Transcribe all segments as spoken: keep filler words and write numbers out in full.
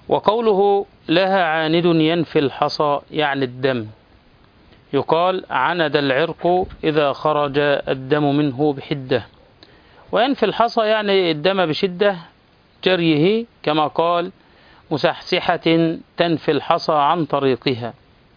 وقوله لها عاند ينفي الحصى يعني الدم، يقال عند العرق إذا خرج الدم منه بحدة، وينفي الحصى يعني الدم بشدة جريه، كما قال مسحسحة تنفي الحصى عن طريقها.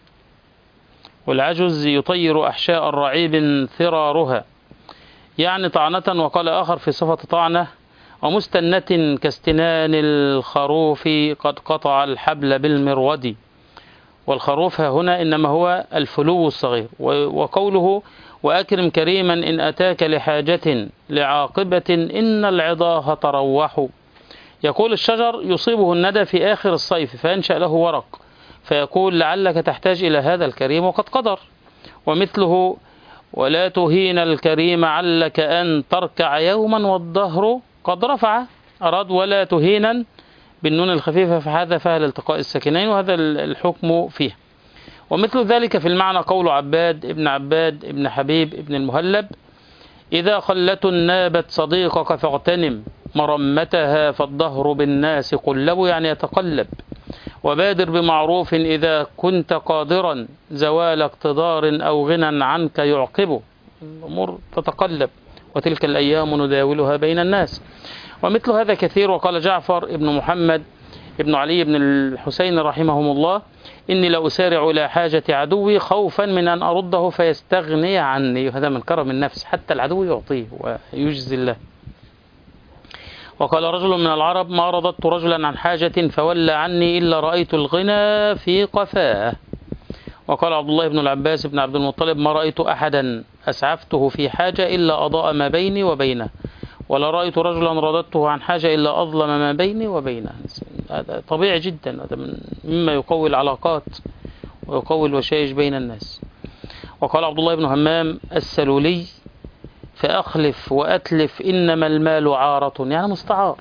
والعجز يطير أحشاء الرعيب ثرارها يعني طعنة. وقال آخر في صفة طعنة ومستنة كاستنان الخروف قد قطع الحبل بالمرود. والخروف هنا إنما هو الفلو الصغير. وقوله وأكرم كريما إن أتاك لحاجة لعاقبة إن العضاه تروح، يقول الشجر يصيبه الندى في آخر الصيف فينشأ له ورق، فيقول لعلك تحتاج إلى هذا الكريم وقد قدر. ومثله ولا تهين الكريم علك أن تركع يوما والدهر قد رفع، أراد ولا تهينا بالنون الخفيفة فحذفها لالتقاء الساكنين، وهذا الحكم فيه. ومثل ذلك في المعنى قول عباد ابن عباد ابن حبيب ابن المهلب إذا خلة نابت صديقك فاغتنم مرمتها فالدهر بالناس قلب، يعني يتقلب. وبادر بمعروف إذا كنت قادرا زوال اقتدار أو غنى عنك يعقبه، الأمور تتقلب وتلك الأيام نداولها بين الناس. ومثل هذا كثير. وقال جعفر ابن محمد ابن علي بن الحسين رحمهم الله إني لأسارع إلى حاجة عدوي خوفا من أن أرده فيستغني عني، هذا من كرم النفس، حتى العدو يعطيه ويجزي الله. وقال رجل من العرب ما رددت رجلا عن حاجة فولى عني إلا رأيت الغنى في قفاه. وقال عبد الله بن العباس بن عبد المطلب ما رأيت أحدا أسعفته في حاجة إلا أضاء ما بيني وبينه، ولا رأيت رجلا رددته عن حاجة إلا أظلم ما بيني وبينه. هذا طبيعي جدا، هذا مما يقوي العلاقات ويقوي الوشائج بين الناس. وقال عبد الله بن همام السلولي فأخلف وأتلف إنما المال عارة، يعني مستعار،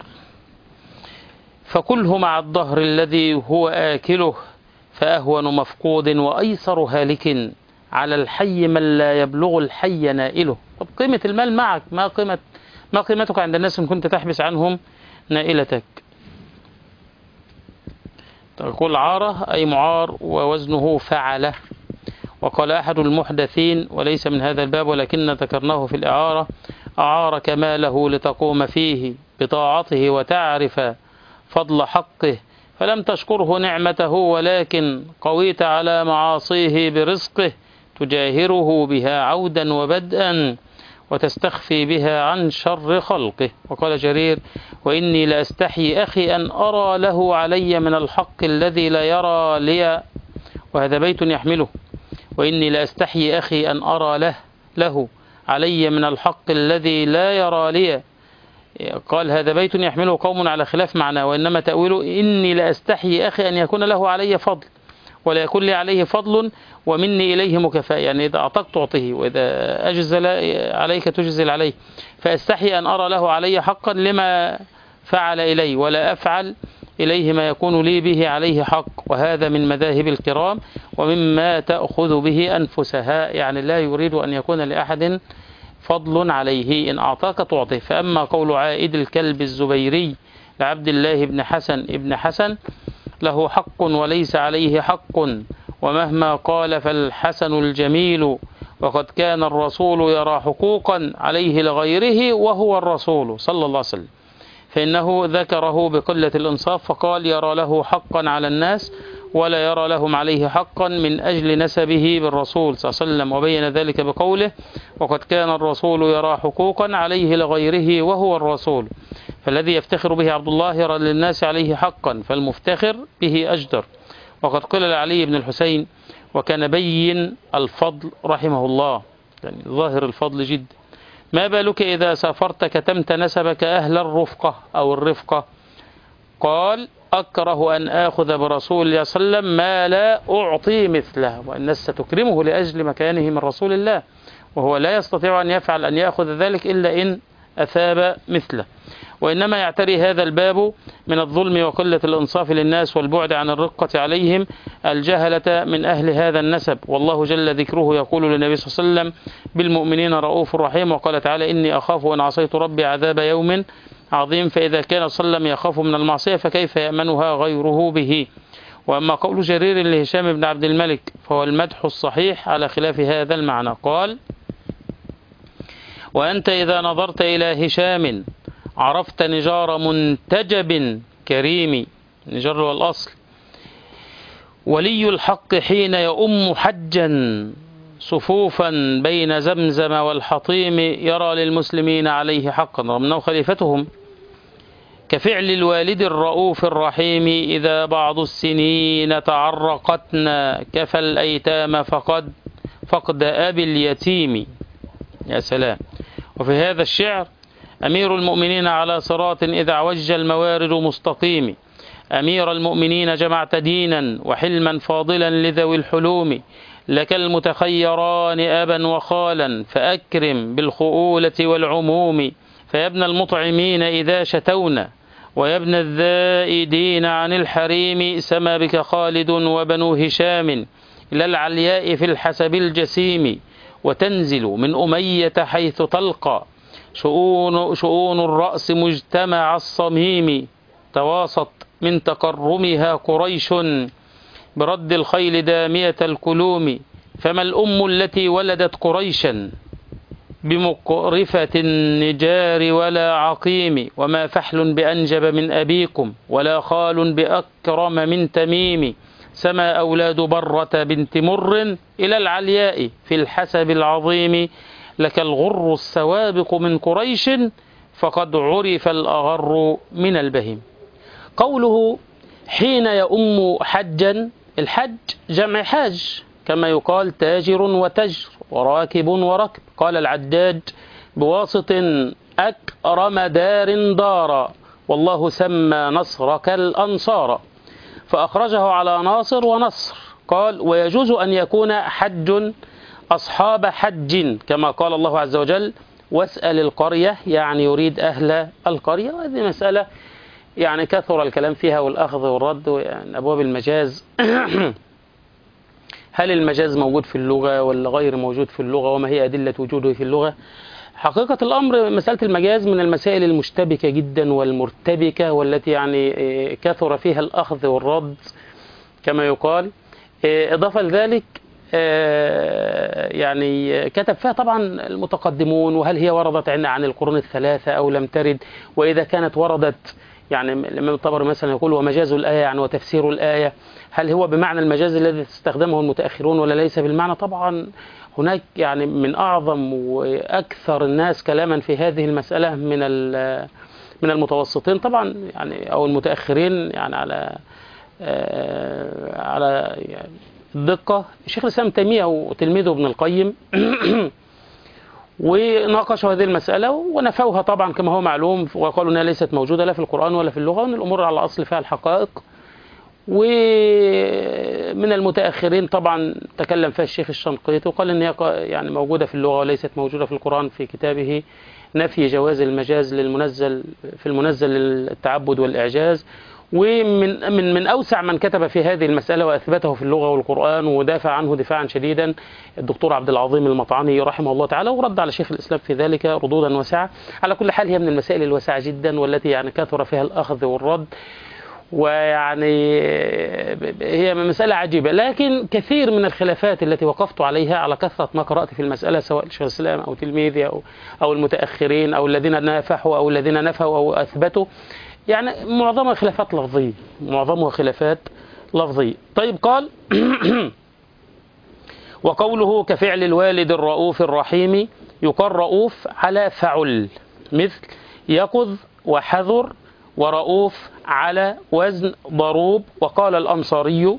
فكله مع الظهر الذي هو آكله فأهون مفقود وأيسر هالك على الحي من لا يبلغ الحي نائله. طب قيمة المال معك، ما قيمة ما قيمتك عند الناس إن كنت تحبس عنهم نائلتك. تقول عارة أي معار ووزنه فعله. وقال أحد المحدثين وليس من هذا الباب ولكن ذكرناه في الإعارة أعارك ماله لتقوم فيه بطاعته وتعرف فضل حقه فلم تشكره نعمته ولكن قويت على معاصيه برزقه تجاهره بها عودا وبدءا وتستخفي بها عن شر خلقه. وقال جرير وإني لأستحي أخي أن أرى له علي من الحق الذي لا يرى لي، وهذا بيت يحمله، وإني لأستحي أخي أن أرى له له علي من الحق الذي لا يرى لي. قال هذا بيت يحمله قوم على خلاف معناه، وإنما تأويله إني لأستحي أخي أن يكون له علي فضل ولا يكون لي عليه فضل ومني إليه مكافأة، يعني إذا أعطاك تعطيه وإذا أجزل عليك تجزل عليه، فأستحي أن أرى له علي حقا لما فعل إلي ولا أفعل إليه ما يكون لي به عليه حق. وهذا من مذاهب الكرام ومما تأخذ به أنفسها، يعني لا يريد أن يكون لأحد فضل عليه، إن أعطاك تعطيه. فأما قول عائد الكلب الزبيري لعبد الله بن حسن ابن حسن له حق وليس عليه حق ومهما قال فالحسن الجميل وقد كان الرسول يرى حقوقا عليه لغيره وهو الرسول صلى الله عليه وسلم، فإنه ذكره بقلة الإنصاف فقال يرى له حقا على الناس ولا يرى لهم عليه حقا من أجل نسبه بالرسول صلى الله عليه وسلم، وبين ذلك بقوله وقد كان الرسول يرى حقوقا عليه لغيره وهو الرسول، فالذي يفتخر به عبد الله يرى للناس عليه حقا فالمفتخر به أجدر. وقد قيل لعلي بن الحسين وكان بين الفضل رحمه الله، يعني ظاهر الفضل جدا، ما بالك إذا سافرت كتمت نسبك أهل الرفقة أو الرفقة؟ قال أكره أن آخذ برسول الله صلى الله عليه وسلم ما لا أعطي مثله، والناس ستكرمه لأجل مكانه من رسول الله وهو لا يستطيع أن يفعل أن يأخذ ذلك إلا إن أثاب مثله. وإنما يعتري هذا الباب من الظلم وقلة الإنصاف للناس والبعد عن الرقة عليهم الجهلة من أهل هذا النسب. والله جل ذكره يقول للنبي صلى الله عليه وسلم بالمؤمنين رؤوف رحيم، وقال تعالى إني أخاف إن عصيت ربي عذاب يوم عظيم. فإذا كان صلى الله عليه وسلم يخاف من المعصية فكيف يأمنها غيره به؟ وأما قول جرير لهشام بن عبد الملك فهو المدح الصحيح على خلاف هذا المعنى. قال: وأنت إذا نظرت إلى هشام عرفت نجار منتجب كريم. نجار والأصل. ولي الحق حين يؤم حجا صفوفا بين زمزم والحطيم يرى للمسلمين عليه حقا رغم خليفتهم، كفعل الوالد الرؤوف الرحيم إذا بعض السنين تعرقتنا كفى الأيتام فقد فقد أبي اليتيم. يا سلام. وفي هذا الشعر: أمير المؤمنين على صراط إذا عوج الموارد مستقيم، أمير المؤمنين جمعت دينا وحلما فاضلا لذوي الحلوم، لك المتخيران أبا وخالا فأكرم بالخؤولة والعموم، فيا ابن المطعمين إذا شتونا ويا ابن الذائدين عن الحريم، سما بك خالد وبنو هشام إلى العلياء في الحسب الجسيم، وتنزل من أمية حيث تلقى شؤون, شؤون الرأس مجتمع الصميم، تواصت من تكرمها قريش برد الخيل دامية الكلوم، فما الأم التي ولدت قريشا بمقرفة النجار ولا عقيم، وما فحل بأنجب من أبيكم ولا خال بأكرم من تميم، سما أولاد برة بنت مر إلى العلياء في الحسب العظيم، لك الغر السوابق من قريش فقد عرف الأغر من البهيم. قوله حين يؤم حجا، الحج جمع حاج كما يقال تاجر وتجر وراكب وركب. قال العداج بواسط أكرم دار دارا والله سمى نصرك الأنصار، فأخرجه على ناصر ونصر. قال ويجوز أن يكون حج أصحاب حج كما قال الله عز وجل واسأل القرية، يعني يريد أهل القرية. وهذه مسألة يعني كثر الكلام فيها والأخذ والرد، يعني أبواب المجاز هل المجاز موجود في اللغة ولا غير موجود في اللغة، وما هي أدلة وجوده في اللغة؟ حقيقة الأمر مسألة المجاز من المسائل المشتبكة جدا والمرتبكة، والتي يعني كثر فيها الأخذ والرد كما يقال. إضافة لذلك يعني كتب فيها طبعا المتقدمون، وهل هي وردت عن القرون الثلاثة أو لم ترد، وإذا كانت وردت يعني الإمام الطبري مثلا يقول ومجاز الآية يعني وتفسير الآية، هل هو بمعنى المجاز الذي استخدمه المتأخرون ولا ليس بالمعنى؟ طبعا هناك يعني من أعظم وأكثر الناس كلاما في هذه المسألة من من المتوسطين طبعا يعني أو المتأخرين يعني على على يعني الدقة شيخ الإسلام تيمية وتلميذه ابن القيم وناقشوا هذه المسألة ونفوها طبعا كما هو معلوم، وقالوا أنها ليست موجودة لا في القرآن ولا في اللغة، وأن الأمور على أصل فيها الحقائق. ومن المتأخرين طبعا تكلم فيها الشيخ الشنقيطي وقال أن هي يعني موجودة في اللغة وليست موجودة في القرآن في كتابه نفي جواز المجاز للمنزل في المنزل للتعبد والإعجاز. ومن من من أوسع من كتب في هذه المسألة وأثبته في اللغة والقرآن ودافع عنه دفاعا شديدا الدكتور عبد العظيم المطعمي رحمه الله تعالى، ورد على شيخ الإسلام في ذلك ردودا واسعة. على كل حال هي من المسائل الواسعة جدا والتي يعني كثر فيها الأخذ والرد، ويعني هي مسألة عجيبة. لكن كثير من الخلافات التي وقفت عليها على كثرة ما قرأت في المسألة سواء شيخ الإسلام أو تلميذي أو أو المتأخرين أو الذين نافحوا أو الذين نفوا أو أثبتوا، يعني معظمها خلافات لفظية، معظمها خلافات لفظية. طيب قال وقوله كفعل الوالد الرؤوف الرحيم، يقال رؤوف على فعل مثل يقظ وحذر، ورؤوف على وزن ضروب. وقال الأنصاري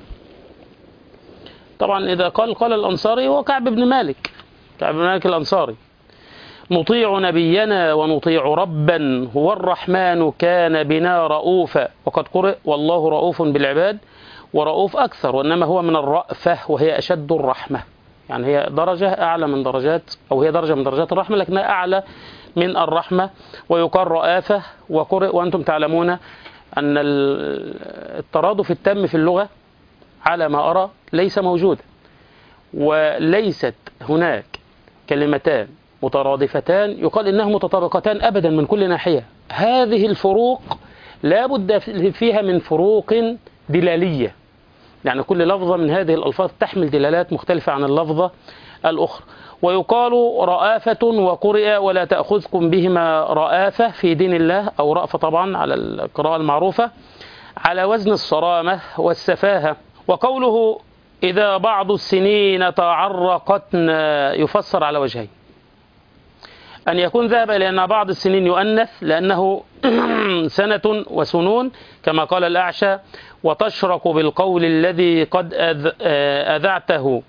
طبعا إذا قال قال الأنصاري هو كعب بن مالك، كعب بن مالك الأنصاري، نطيع نبينا ونطيع ربا هو الرحمن كان بنا رؤوفا. وقد قرئ والله رؤوف بالعباد، ورؤوف أكثر، وإنما هو من الرأفة وهي أشد الرحمة، يعني هي درجة أعلى من درجات أو هي درجة من درجات الرحمة لكنها أعلى من الرحمة، ويقال رآفة وقرئ. وأنتم تعلمون أن الترادف التام في اللغة على ما أرى ليس موجودا، وليست هناك كلمتان مترادفتان يقال إنها متطابقتان أبدا من كل ناحية. هذه الفروق لا بد فيها من فروق دلالية، يعني كل لفظة من هذه الألفاظ تحمل دلالات مختلفة عن اللفظة الأخرى. ويقال رآفة وقرئ ولا تأخذكم بهما رآفة في دين الله، أو رأفة طبعا على القراءة المعروفة، على وزن الصرامة والسفاهة. وقوله إذا بعض السنين تعرقتنا يفسر على وجهين: أن يكون ذهب إلى أن بعض السنين يؤنث لأنه سنة وسنون كما قال الأعشى، وتشرق بالقول الذي قد أذعته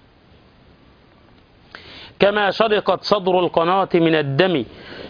كما شرقت صدر القناة من الدم.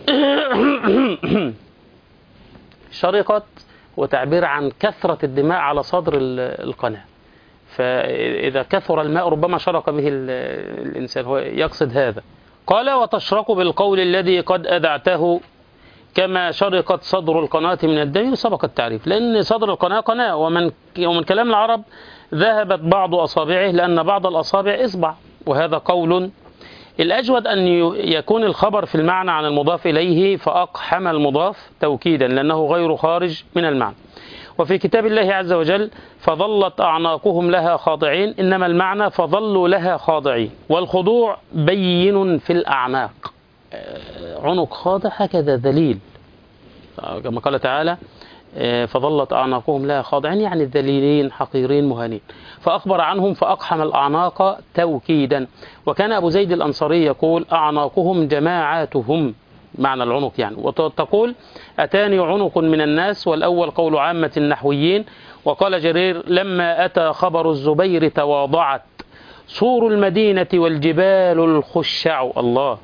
شرقت وتعبير عن كثرة الدماء على صدر القناة، فإذا كثر الماء ربما شرق به الإنسان، هو يقصد هذا. قال وتشرق بالقول الذي قد أذعته كما شرقت صدر القناة من الدم. سبق التعريف، لأن صدر القناة قناة، ومن ومن كلام العرب ذهبت بعض أصابعه لأن بعض الأصابع إصبع، وهذا قول. الأجود أن يكون الخبر في المعنى عن المضاف إليه فأقحم المضاف توكيدا لأنه غير خارج من المعنى. وفي كتاب الله عز وجل فظلت أعناقهم لها خاضعين، إنما المعنى فظلوا لها خاضعين، والخضوع بين في الأعناق، عنق خاضع هكذا ذليل، كما قال تعالى فظلت أعناقهم لها خاضعين، يعني الذليلين حقيرين مهانين. فأخبر عنهم فأقحم الأعناق توكيدا. وكان أبو زيد الأنصاري يقول أعناقهم جماعاتهم، معنى العنق يعني. وتقول أتاني عنق من الناس، والأول قول عامة النحويين. وقال جرير لما أتى خبر الزبير تواضعت سور المدينة والجبال الخشع. الله،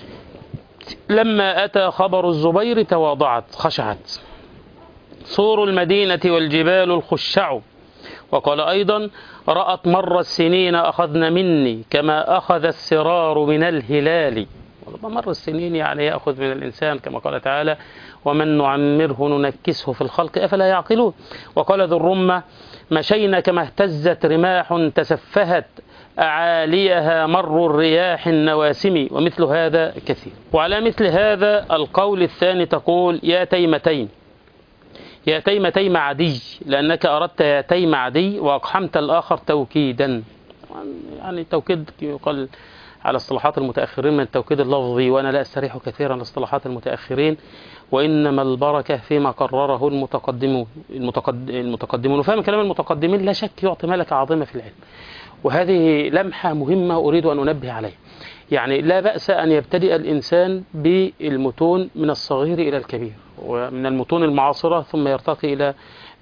لما أتى خبر الزبير تواضعت خشعت سور المدينة والجبال الخشع. وقال أيضا رأت مر السنين أخذن مني كما أخذ السرار من الهلال. مر السنين يعني يأخذ من الإنسان، كما قال تعالى ومن نعمره ننكسه في الخلق أفلا يعقلون. وقال ذو الرمة مشينا كما اهتزت رماح تسفهت أعاليها مر الرياح النواسم. ومثل هذا كثير. وعلى مثل هذا القول الثاني تقول يا تيمتين، يا تيم تيم عدي، لأنك أردت يا تيم عدي وأقحمت الآخر توكيدا. يعني التوكيد يقال على اصطلاحات المتأخرين من التوكيد اللفظي، وأنا لا أستريح كثيرا لاصطلاحات المتأخرين، وإنما البركة فيما قرره المتقدمون المتقدمون وفهم كلام المتقدمين لا شك يعطي ملكة عظيمة في العلم. وهذه لمحة مهمة أريد أن أنبه عليها. يعني لا بأس أن يبتدئ الإنسان بالمتون من الصغير إلى الكبير، ومن المتون المعاصرة ثم يرتقي إلى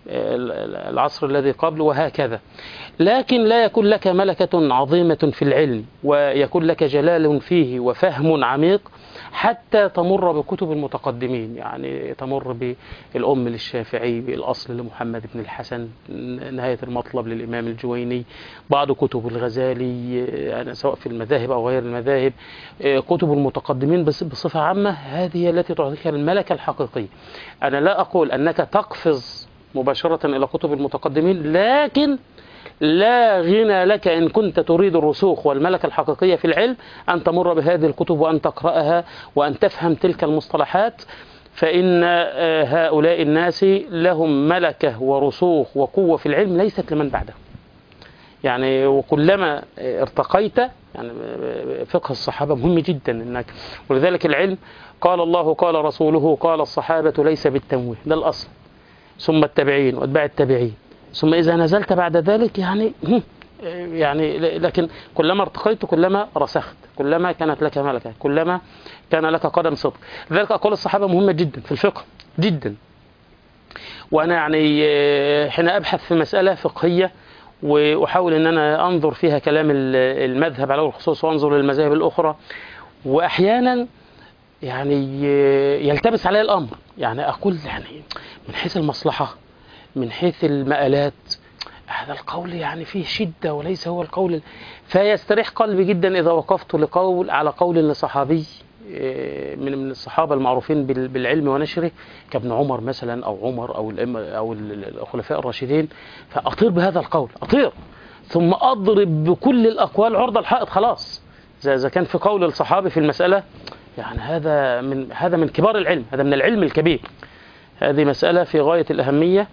العصر الذي قبل، وهكذا. لكن لا يكون لك ملكة عظيمة في العلم ويكون لك جلال فيه وفهم عميق حتى تمر بكتب المتقدمين، يعني تمر بالأم للشافعي، بالأصل لمحمد بن الحسن، نهاية المطلب للإمام الجويني، بعض كتب الغزالي سواء في المذاهب أو غير المذاهب، كتب المتقدمين بس بصفة عامة. هذه التي تعطيك الملكة الحقيقية. أنا لا أقول أنك تقفز مباشرة إلى كتب المتقدمين، لكن لا غنى لك إن كنت تريد الرسوخ والملكة الحقيقية في العلم أن تمر بهذه الكتب وأن تقرأها وأن تفهم تلك المصطلحات، فإن هؤلاء الناس لهم ملكة ورسوخ وقوة في العلم ليست لمن بعده. يعني وكلما ارتقيت، يعني فقه الصحابة مهم جدا إنك، ولذلك العلم قال الله قال رسوله قال الصحابة ليس بالتمويه، ده الأصل، ثم التابعين واتباع التابعين، ثم إذا نزلت بعد ذلك يعني يعني لكن كلما ارتقيت كلما رسخت، كلما كانت لك ملكة، كلما كان لك قدم صدق. لذلك أقول الصحابة مهمة جدا في الفقه جدا. وأنا يعني حين أبحث في مسألة فقهية وأحاول أن أنا أنظر فيها كلام المذهب على الخصوص وأنظر للمذاهب الأخرى، وأحيانا يعني يلتبس علي الأمر، يعني أقول يعني من حيث المصلحة من حيث المآلات هذا القول يعني فيه شدة وليس هو القول، فيستريح قلبي جدا إذا وقفت لقول على قول لصحابي من من الصحابة المعروفين بالعلم ونشره كابن عمر مثلا أو عمر أو أو الخلفاء الراشدين، فأطير بهذا القول، أطير ثم أضرب بكل الأقوال عرض الحائط خلاص. إذا كان في قول الصحابي في المسألة يعني هذا من هذا من كبار العلم، هذا من العلم الكبير. هذه مسألة في غاية الأهمية.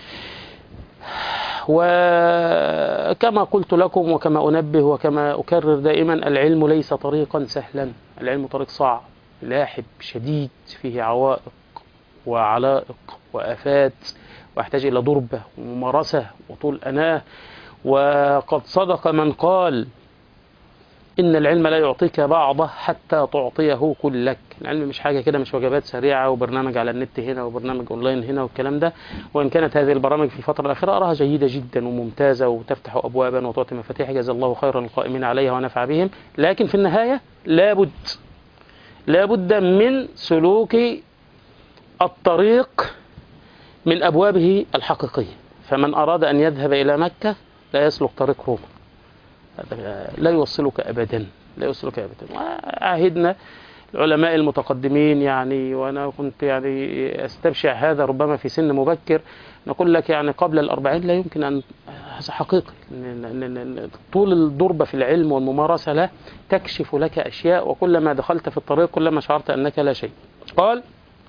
وكما قلت لكم وكما أنبه وكما أكرر دائما، العلم ليس طريقا سهلا، العلم طريق صعب لاحب شديد، فيه عوائق وعلائق وآفات، ويحتاج إلى ضربة وممارسة وطول أناه. وقد صدق من قال إن العلم لا يعطيك بعضه حتى تعطيه كلك. العلم مش حاجة كده، مش وجبات سريعة وبرنامج على النت هنا وبرنامج أونلاين هنا والكلام ده. وإن كانت هذه البرامج في الفترة الأخيرة أراها جيدة جدا وممتازة وتفتح أبوابا وتعطي مفاتيح، جزا الله خيرا القائمين عليها ونفع بهم، لكن في النهاية لابد لابد من سلوك الطريق من أبوابه الحقيقية. فمن أراد أن يذهب إلى مكة لا يسلك طريق روما، لا يوصلك أبدا، لا يوصلك أبدا. وعهدنا العلماء المتقدمين يعني، وأنا كنت يعني أستبشع هذا ربما في سن مبكر، نقول لك يعني قبل الأربعين لا يمكن أن، هذا حقيقي، طول الضربة في العلم والممارسة له تكشف لك أشياء، وكلما دخلت في الطريق كلما شعرت أنك لا شيء. قال: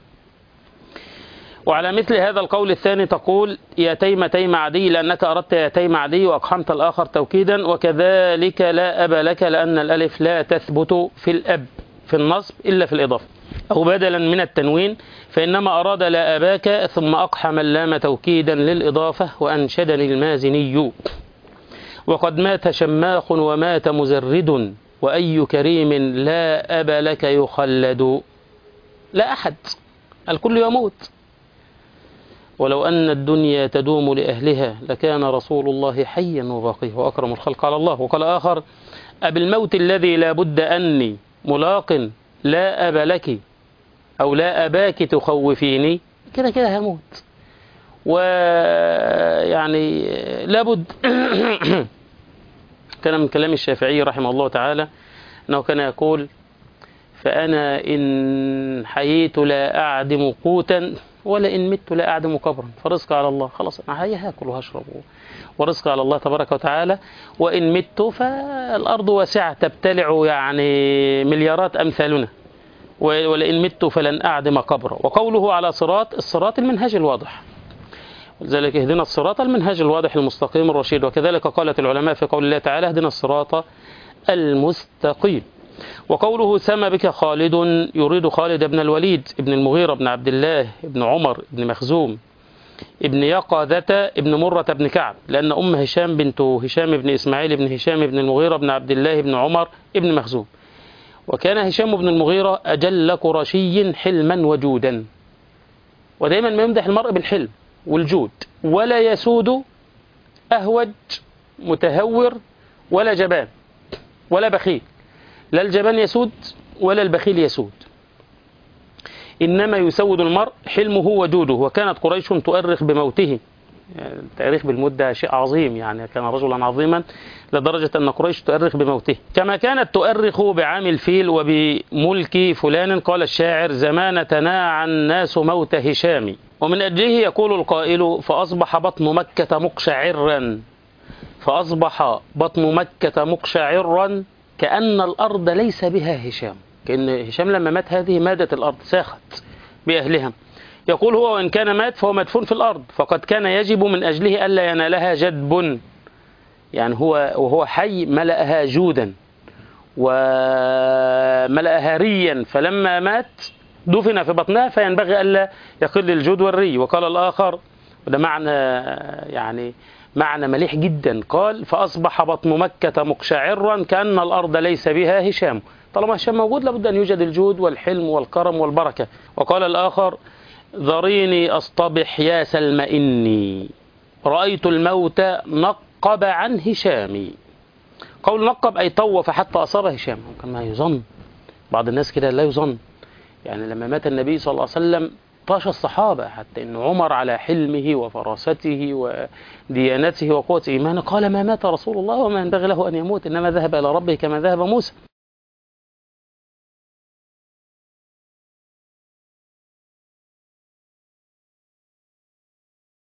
وعلى مثل هذا القول الثاني تقول يا تيم تيم عدي لأنك أردت يا تيم عدي وأقحمت الآخر توكيدا، وكذلك لا أب لك لأن الألف لا تثبت في الأب في النصب إلا في الإضافة أو بدلا من التنوين، فإنما أراد لا أباك ثم أقحم اللام توكيدا للإضافة. وأنشدني المازني: وقد مات شماخ ومات مزرد وأي كريم لا أب لك يخلد. لا أحد، الكل يموت، ولو أن الدنيا تدوم لأهلها لكان رسول الله حيا وباقيه وأكرم الخلق على الله. وقال آخر: أبالموت الذي لا بد أني ملاق لا أب لك أو لا أباك تخوفيني. كده كده هموت، ويعني لابد. كان من كلام الشافعي رحمه الله تعالى أنه كان يقول: فأنا إن حييت لا أعدم قوتا ولا إن مت لا أعدم قبرا، فرزق على الله. خلاص أنا حي هاكل وهشرب ورزق على الله تبارك وتعالى. وإن مت فالأرض واسعة تبتلع يعني مليارات أمثالنا، ولئن مت فلن أعدم قبرا. وقوله على صراط، الصراط المنهج الواضح، ولذلك اهدنا الصراط المنهج الواضح المستقيم الرشيد. وكذلك قالت العلماء في قول الله تعالى: اهدنا الصراط المستقيم. وقوله سما بك خالد يريد خالد بن الوليد ابن المغيرة بن عبد الله ابن عمر ابن مخزوم ابن يقظة ابن مرة بن كعب، لأن أم هشام بنت هشام بن إسماعيل بن هشام بن المغيرة بن عبد الله بن عمر ابن مخزوم. وكان هشام بن المغيرة أجل قرشي حلما وجودا، ودائما ما يمدح المرء بالحلم والجود، ولا يسود أهوج متهور ولا جبان ولا بخيل. لا الجبان يسود ولا البخيل يسود، إنما يسود المرء حلمه وجوده. وكانت قريش تؤرخ بموته، يعني التاريخ بالموت ده شيء عظيم، يعني كان رجلا عظيما لدرجة أن قريش تؤرخ بموته، كما كانت تؤرخ بعام الفيل وبملك فلان. قال الشاعر: زمان تناعى الناس موت هشام. ومن أجله يقول القائل: فأصبح بطن مكة مقشعرا فأصبح بطن مكة مقشعرا كأن الأرض ليس بها هشام. كأن هشام لما مات هذه مادت الأرض، ساخت بأهلها. يقول هو: وإن كان مات فهو مدفون في الأرض، فقد كان يجب من أجله ألا ينالها جدب، يعني هو وهو حي ملأها جودا وملأها ريا، فلما مات دفن في بطنها، فينبغي ألا يقل الجود والري. وقال الآخر، وده معنى يعني معنى مليح جدا، قال: فأصبح بطن مكة مقشعرا كأن الأرض ليس بها هشام. طالما هشام موجود لابد أن يوجد الجود والحلم والكرم والبركة. وقال الآخر: ذريني أصطبح يا سلم إني رأيت الموت نقب عن هشام. قول نقب أي طوف حتى أصاب هشام، كما يظن بعض الناس كده، لا يظن. يعني لما مات النبي صلى الله عليه وسلم طاش الصحابة، حتى إن عمر على حلمه وفراسته وديانته وقوة إيمانه قال: ما مات رسول الله وما ينبغي له أن يموت، إنما ذهب إلى ربه كما ذهب موسى.